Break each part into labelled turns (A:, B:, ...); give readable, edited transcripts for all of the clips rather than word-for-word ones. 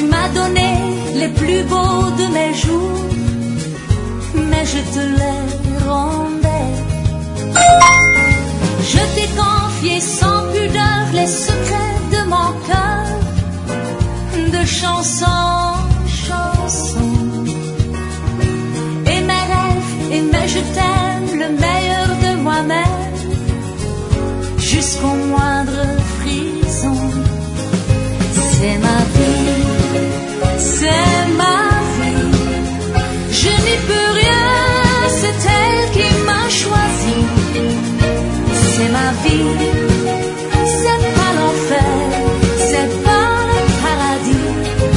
A: m'as donné les plus beaux de mes jours, mais je te les rendais. Je t'ai confié sans pudeur les secrets de mon cœur, de chanson en chanson. Et mes rêves, et mes je t'aime, le meilleur de moi-même, jusqu'au moindre frisson. C'est ma vie, c'est ma vie, je n'y peux rien, c'est elle qui m'a choisi. C'est ma vie, c'est pas l'enfer, c'est pas le paradis.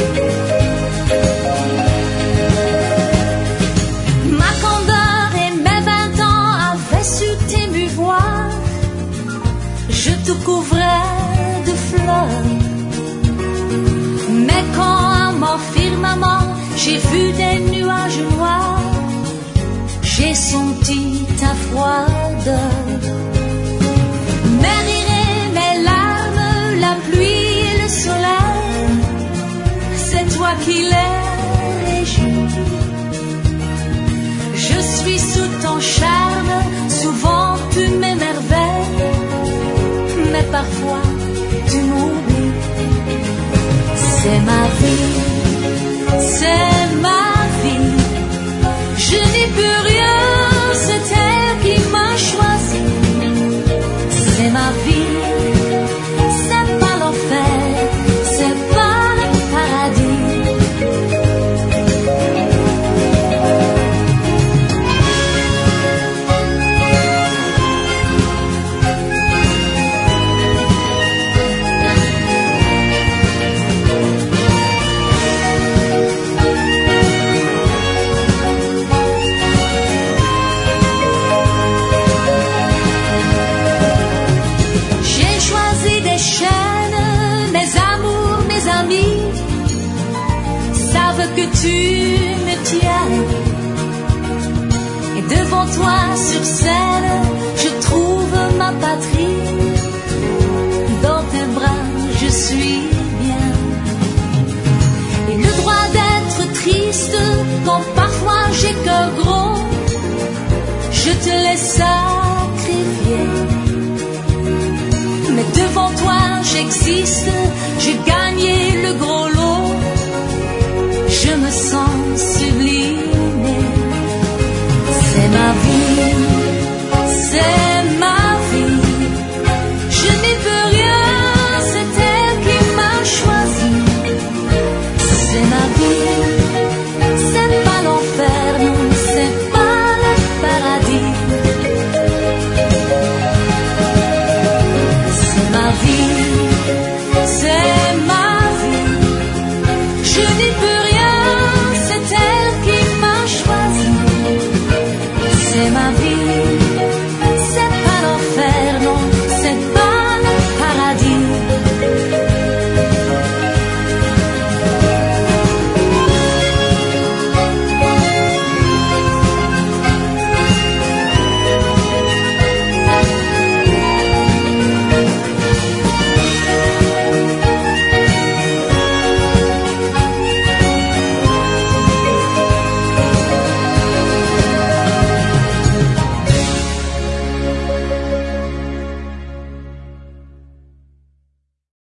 A: Ma candeur et mes 20 ans avaient su t'émouvoir, je te couvrais de fleurs. Mais quand à mon firmament j'ai vu des nuages noirs, j'ai senti ta froideur. Mes rires et mes larmes, la pluie et le soleil, c'est toi qui les régis. Je suis sous ton charme, souvent tu m'émerveilles, mais parfois tu m'oublies. C'est ma vie, c'est ma vie, je n'y peux rien, c'est elle qui m'a choisi. C'est ma vie, c'est pas l'enfer, c'est pas le paradis. Que tu me tiens, et devant toi sur scène je trouve ma patrie. Dans tes bras je suis bien, et le droit d'être triste quand parfois j'ai cœur gros, je te laisse sacrifier. Mais devant toi j'existe